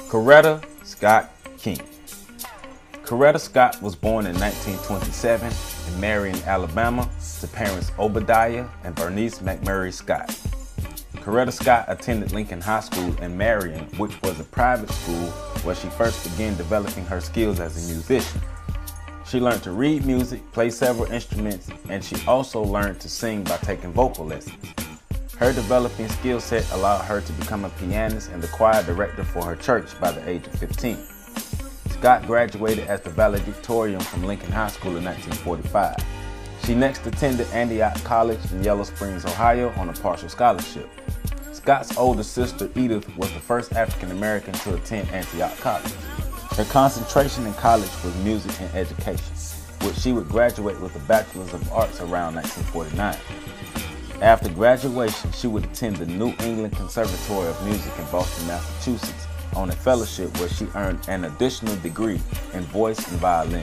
Coretta Scott King. Coretta Scott was born in 1927 in Marion, Alabama, to parents Obadiah and Bernice McMurray Scott. Coretta Scott attended Lincoln High School in Marion, which was a private school where she first began developing her skills as a musician. She learned to read music, play several instruments, and she also learned to sing by taking vocal lessons. Her developing skill set allowed her to become a pianist and the choir director for her church by the age of 15. Scott graduated as the valedictorian from Lincoln High School in 1945. She next attended Antioch College in Yellow Springs, Ohio on a partial scholarship. Scott's older sister, Edith, was the first African American to attend Antioch College. Her concentration in college was music and education, which she would graduate with a Bachelor's of Arts around 1949. After graduation, she would attend the New England Conservatory of Music in Boston, Massachusetts, on a fellowship where she earned an additional degree in voice and violin.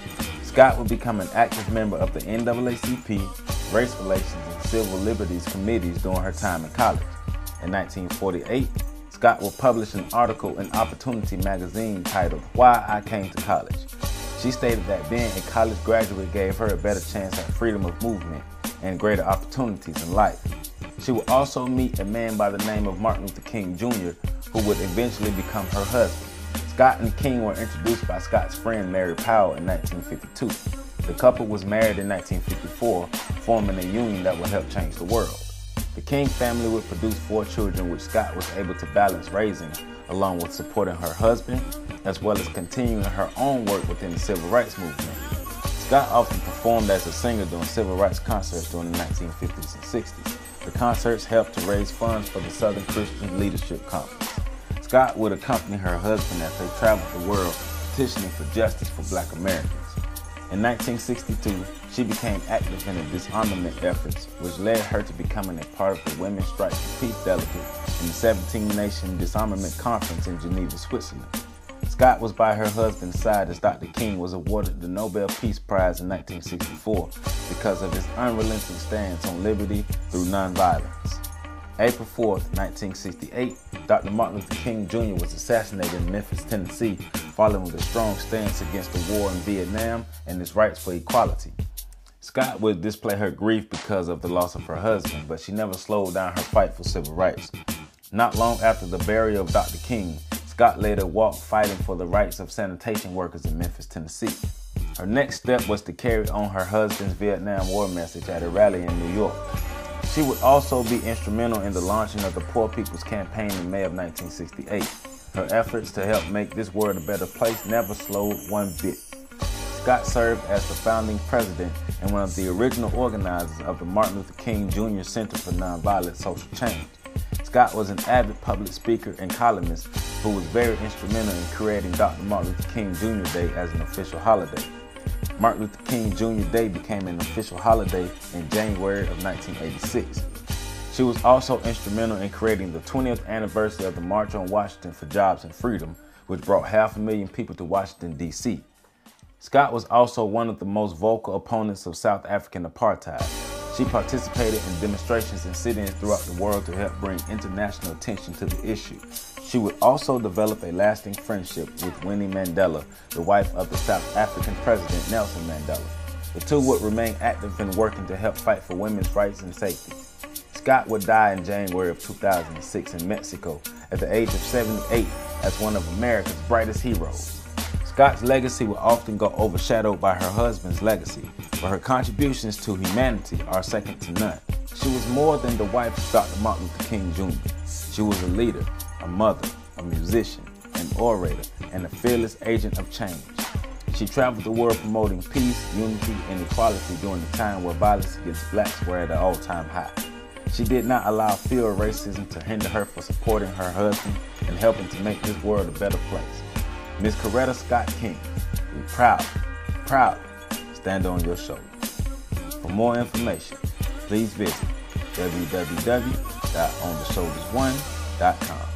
Scott would become an active member of the NAACP, Race Relations, and Civil Liberties committees during her time in college. In 1948, Scott would publish an article in Opportunity magazine titled "Why I Came to College." She stated that being a college graduate gave her a better chance at freedom of movement and greater opportunities in life. She would also meet a man by the name of Martin Luther King Jr., who would eventually become her husband. Scott and King were introduced by Scott's friend Mary Powell in 1952. The couple was married in 1954, forming a union that would help change the world. The King family would produce 4 children, which Scott was able to balance raising, along with supporting her husband, as well as continuing her own work within the civil rights movement. Scott often performed as a singer during civil rights concerts during the 1950s and 60s. The concerts helped to raise funds for the Southern Christian Leadership Conference. Scott would accompany her husband as they traveled the world petitioning for justice for Black Americans. In 1962, she became active in the disarmament efforts, which led her to becoming a part of the Women's Strike for Peace delegate in the 17-Nation Disarmament Conference in Geneva, Switzerland. Scott was by her husband's side as Dr. King was awarded the Nobel Peace Prize in 1964 because of his unrelenting stance on liberty through nonviolence. April 4, 1968, Dr. Martin Luther King Jr. was assassinated in Memphis, Tennessee, following a strong stance against the war in Vietnam and his rights for equality. Scott would display her grief because of the loss of her husband, but she never slowed down her fight for civil rights. Not long after the burial of Dr. King, Scott led a walk fighting for the rights of sanitation workers in Memphis, Tennessee. Her next step was to carry on her husband's Vietnam War message at a rally in New York. She would also be instrumental in the launching of the Poor People's Campaign in May of 1968. Her efforts to help make this world a better place never slowed one bit. Scott served as the founding president and one of the original organizers of the Martin Luther King Jr. Center for Nonviolent Social Change. Scott was an avid public speaker and columnist who was very instrumental in creating Dr. Martin Luther King Jr. Day as an official holiday. Martin Luther King Jr. Day became an official holiday in January of 1986. She was also instrumental in creating the 20th anniversary of the March on Washington for Jobs and Freedom, which brought 500,000 people to Washington, D.C. Scott was also one of the most vocal opponents of South African apartheid. She participated in demonstrations and sit-ins throughout the world to help bring international attention to the issue. She would also develop a lasting friendship with Winnie Mandela, the wife of the South African President Nelson Mandela. The two would remain active in working to help fight for women's rights and safety. Scott would die in January of 2006 in Mexico at the age of 78 as one of America's brightest heroes. Scott's legacy will often go overshadowed by her husband's legacy, but her contributions to humanity are second to none. She was more than the wife of Dr. Martin Luther King Jr. She was a leader, a mother, a musician, an orator, and a fearless agent of change. She traveled the world promoting peace, unity, and equality during the time where violence against blacks were at an all-time high. She did not allow fear of racism to hinder her from supporting her husband and helping to make this world a better place. Miss Coretta Scott King, we proudly stand on your shoulders. For more information, please visit www.ontheshoulders1.com.